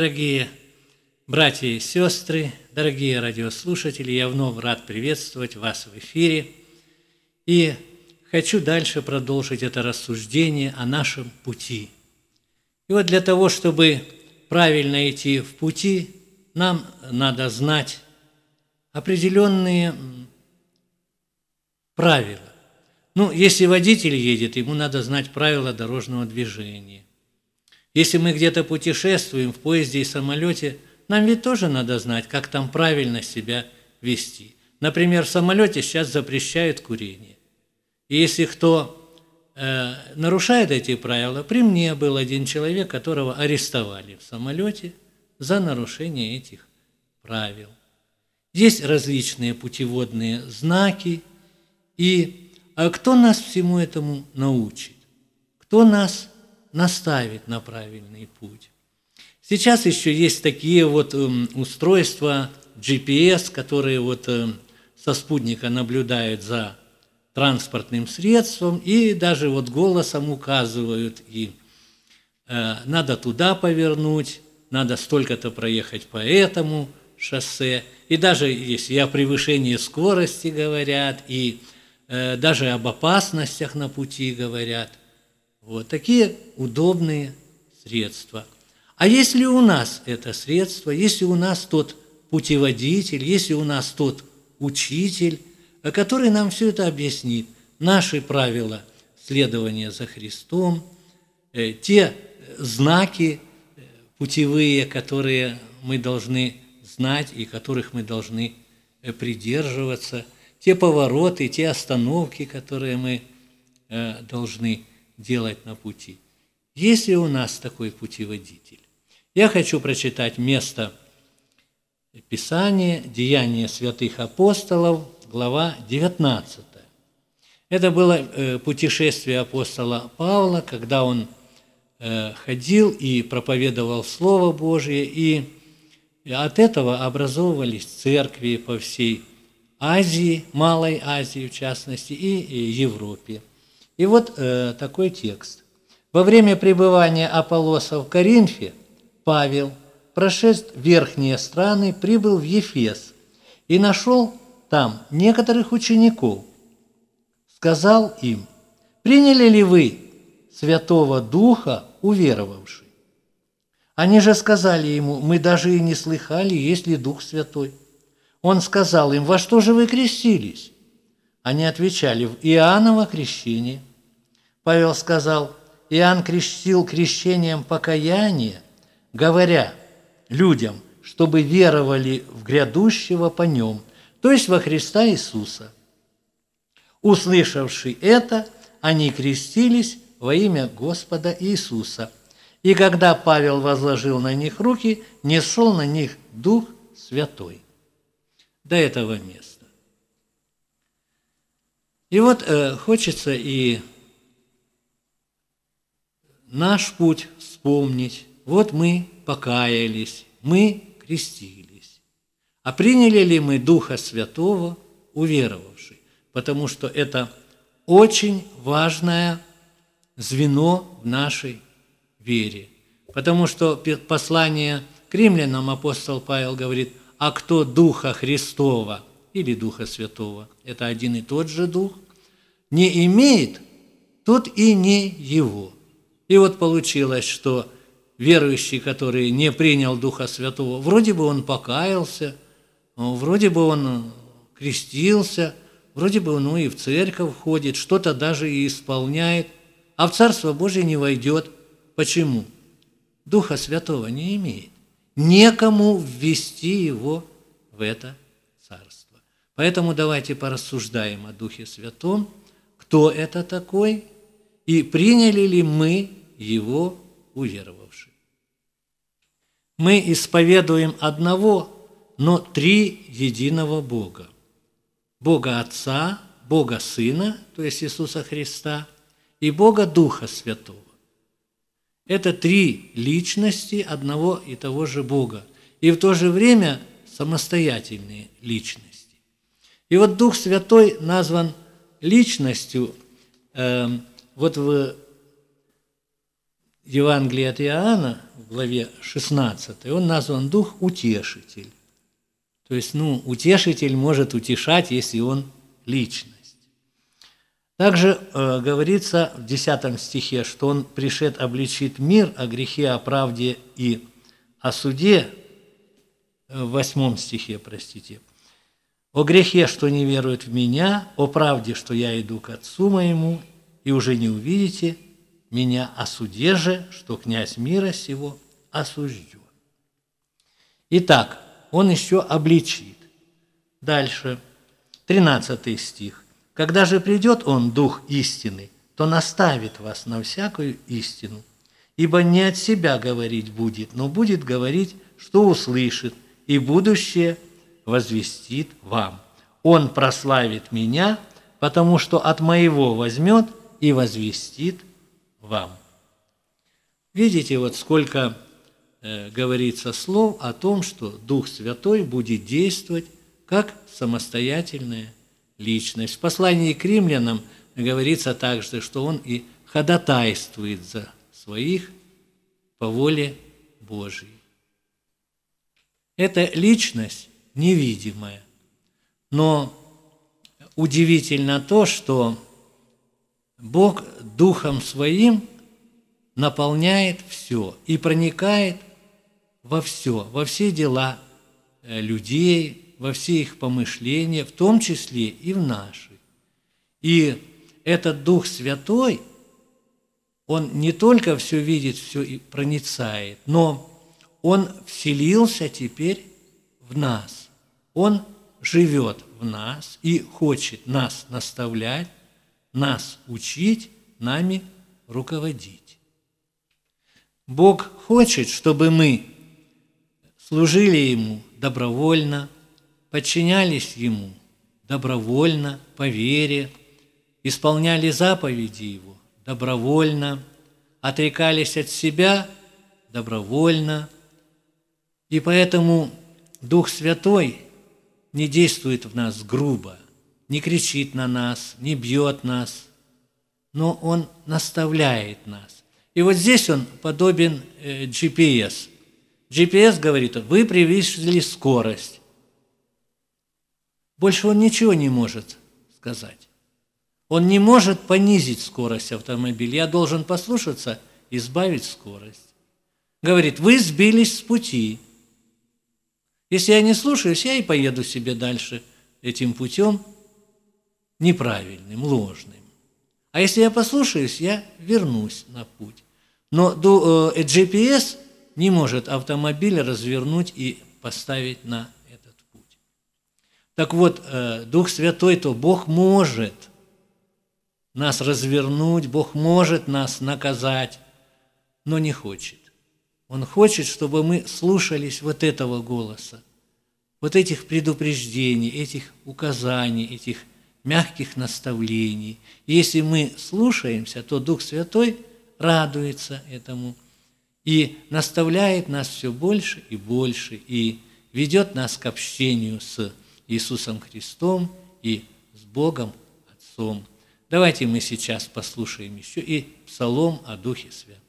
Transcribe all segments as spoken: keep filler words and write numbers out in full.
Дорогие братья и сестры, дорогие радиослушатели, я вновь рад приветствовать вас в эфире и хочу дальше продолжить это рассуждение о нашем пути. И вот для того, чтобы правильно идти в пути, нам надо знать определенные правила. Ну, если водитель едет, ему надо знать правила дорожного движения. Если мы где-то путешествуем в поезде и самолете, нам ведь тоже надо знать, как там правильно себя вести. Например, в самолете сейчас запрещают курение. И если кто э, нарушает эти правила, при мне был один человек, которого арестовали в самолете за нарушение этих правил. Есть различные путеводные знаки, и а кто нас всему этому научит? Кто нас наставит на правильный путь? Сейчас еще есть такие вот устройства джи пи эс, которые вот со спутника наблюдают за транспортным средством и даже вот голосом указывают, и э, надо туда повернуть, надо столько-то проехать по этому шоссе, и даже если о превышении скорости говорят, и э, даже об опасностях на пути говорят. Вот такие удобные средства. А если у нас это средство, если у нас тот путеводитель, если у нас тот учитель, который нам все это объяснит, наши правила следования за Христом, э, те знаки путевые, которые мы должны знать и которых мы должны придерживаться, те повороты, те остановки, которые мы э, должны делать на пути. Есть ли у нас такой путеводитель? Я хочу прочитать место Писания, Деяния святых апостолов, глава девятнадцатая. Это было путешествие апостола Павла, когда он ходил и проповедовал Слово Божие, и от этого образовывались церкви по всей Азии, Малой Азии в частности, и Европе. И вот э, такой текст. «Во время пребывания Аполлоса в Коринфе Павел, прошед верхние страны, прибыл в Ефес и нашел там некоторых учеников. Сказал им: приняли ли вы Святого Духа, уверовавший? Они же сказали ему: мы даже и не слыхали, есть ли Дух Святой. Он сказал им: во что же вы крестились? Они отвечали: в Иоанново крещение. Павел сказал: Иоанн крестил крещением покаяния, говоря людям, чтобы веровали в грядущего по нем, то есть во Христа Иисуса. Услышавши это, они крестились во имя Господа Иисуса. И когда Павел возложил на них руки, нисшел на них Дух Святой». До этого места. И вот э, хочется и наш путь вспомнить. Вот мы покаялись, мы крестились. А приняли ли мы Духа Святого, уверовавший? Потому что это очень важное звено в нашей вере. Потому что послание к римлянам апостол Павел говорит: а кто Духа Христова или Духа Святого, это один и тот же Дух, не имеет, тот и не его. И вот получилось, что верующий, который не принял Духа Святого, вроде бы он покаялся, вроде бы он крестился, вроде бы он и в церковь ходит, что-то даже и исполняет, а в Царство Божие не войдет. Почему? Духа Святого не имеет. Некому ввести его в это царство. Поэтому давайте порассуждаем о Духе Святом, кто это такой, и приняли ли мы его, уверовавший. Мы исповедуем одного, но три единого Бога. Бога Отца, Бога Сына, то есть Иисуса Христа, и Бога Духа Святого. Это три личности одного и того же Бога, и в то же время самостоятельные личности. И вот Дух Святой назван личностью, э, вот в Евангелии от Иоанна, в главе шестнадцатой, он назван Дух Утешитель. То есть, ну, утешитель может утешать, если он личность. Также э, говорится в десятом стихе, что он пришед обличит мир о грехе, о правде и о суде. В восьмом стихе, простите. О грехе, что не верует в меня, о правде, что я иду к Отцу моему, и уже не увидите меня, о суде же, что князь мира сего осужден. Итак, он еще обличит. Дальше, тринадцатый стих. Когда же придет он, Дух истины, то наставит вас на всякую истину, ибо не от себя говорить будет, но будет говорить, что услышит, и будущее возвестит вам. Он прославит меня, потому что от моего возьмет и возвестит вам. Видите, вот сколько э, говорится слов о том, что Дух Святой будет действовать как самостоятельная личность. В послании к римлянам говорится также, что он и ходатайствует за своих по воле Божией. Это личность невидимая, но удивительно то, что Бог Духом Своим наполняет все и проникает во все, во все дела людей, во все их помышления, в том числе и в наши. И этот Дух Святой, Он не только все видит, все и проницает, но Он вселился теперь в нас. Он живет в нас и хочет нас наставлять, нас учить, нами руководить. Бог хочет, чтобы мы служили Ему добровольно, подчинялись Ему добровольно, по вере, исполняли заповеди Его добровольно, отрекались от себя добровольно. И поэтому Дух Святой не действует в нас грубо, не кричит на нас, не бьет нас, но Он наставляет нас. И вот здесь Он подобен джи пи эс. джи пи эс говорит: вы превысили скорость. Больше он ничего не может сказать. Он не может понизить скорость автомобиля. Я должен послушаться и сбавить скорость. Говорит: вы сбились с пути. Если я не слушаюсь, я и поеду себе дальше этим путем неправильным, ложным. А если я послушаюсь, я вернусь на путь. Но джи пи эс не может автомобиль развернуть и поставить на этот путь. Так вот, Дух Святой, то Бог может нас развернуть, Бог может нас наказать, но не хочет. Он хочет, чтобы мы слушались вот этого голоса, вот этих предупреждений, этих указаний, этих мягких наставлений. Если мы слушаемся, то Дух Святой радуется этому и наставляет нас все больше и больше, и ведет нас к общению с Иисусом Христом и с Богом Отцом. Давайте мы сейчас послушаем еще и псалом о Духе Святом.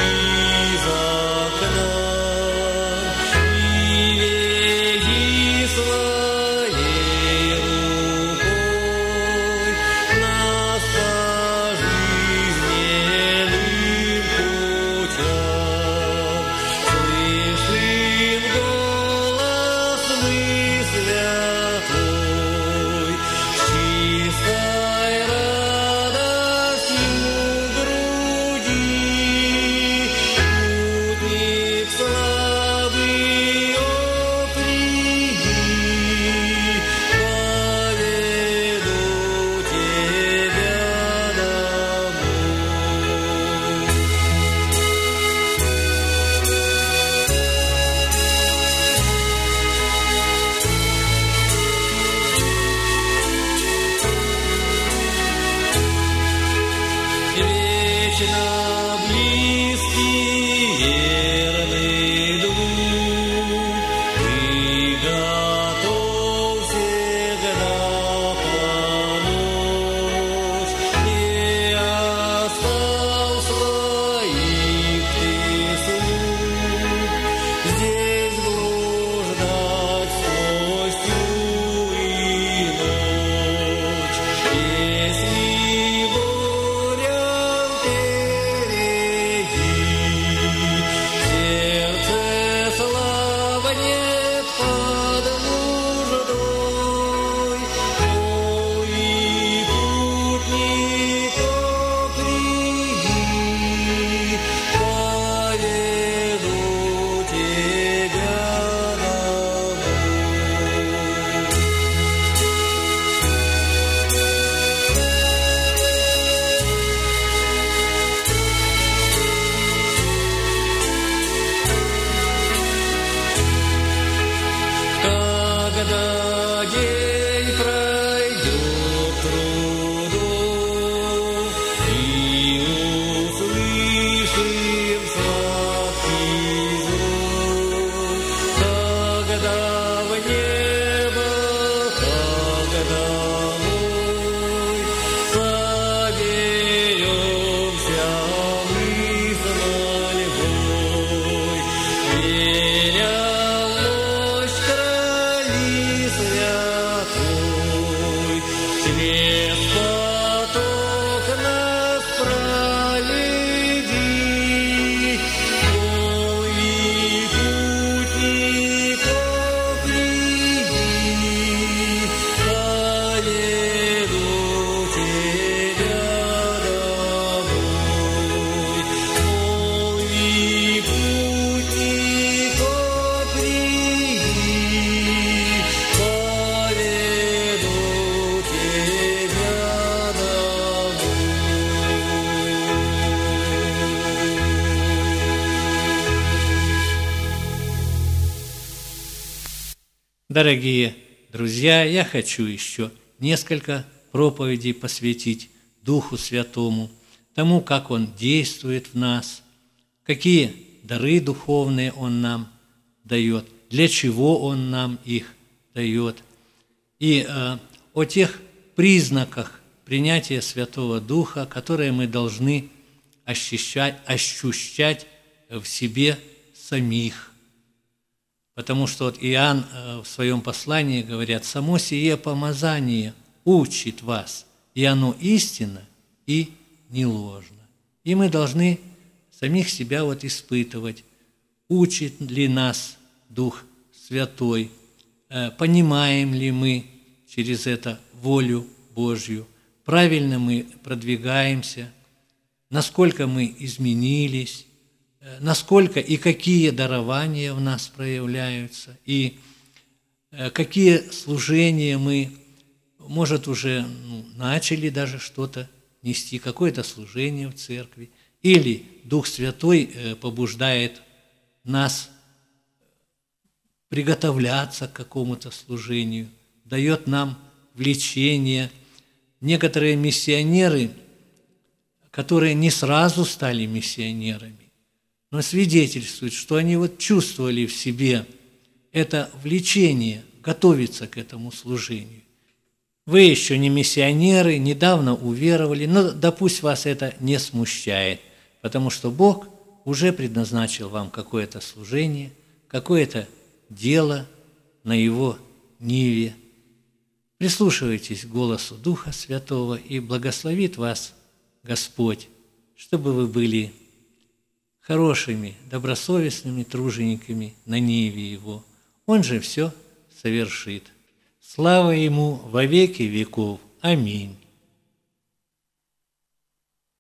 Спасибо. Дорогие друзья, я хочу еще несколько проповедей посвятить Духу Святому, тому, как Он действует в нас, какие дары духовные Он нам дает, для чего Он нам их дает, и э, о тех признаках принятия Святого Духа, которые мы должны ощущать, ощущать в себе самих. Потому что вот Иоанн в своем послании говорит: «Само сие помазание учит вас, и оно истинно и не ложно». И мы должны самих себя вот испытывать, учит ли нас Дух Святой, понимаем ли мы через это волю Божью, правильно мы продвигаемся, насколько мы изменились, насколько и какие дарования в нас проявляются, и какие служения мы, может, уже ну, начали даже что-то нести, какое-то служение в церкви, или Дух Святой побуждает нас приготовляться к какому-то служению, дает нам влечение. Некоторые миссионеры, которые не сразу стали миссионерами, но свидетельствуют, что они вот чувствовали в себе это влечение готовиться к этому служению. Вы еще не миссионеры, недавно уверовали, но да пусть вас это не смущает, потому что Бог уже предназначил вам какое-то служение, какое-то дело на Его ниве. Прислушивайтесь к голосу Духа Святого, и благословит вас Господь, чтобы вы были хорошими, добросовестными тружениками на ниве Его. Он же все совершит. Слава Ему во веки веков. Аминь.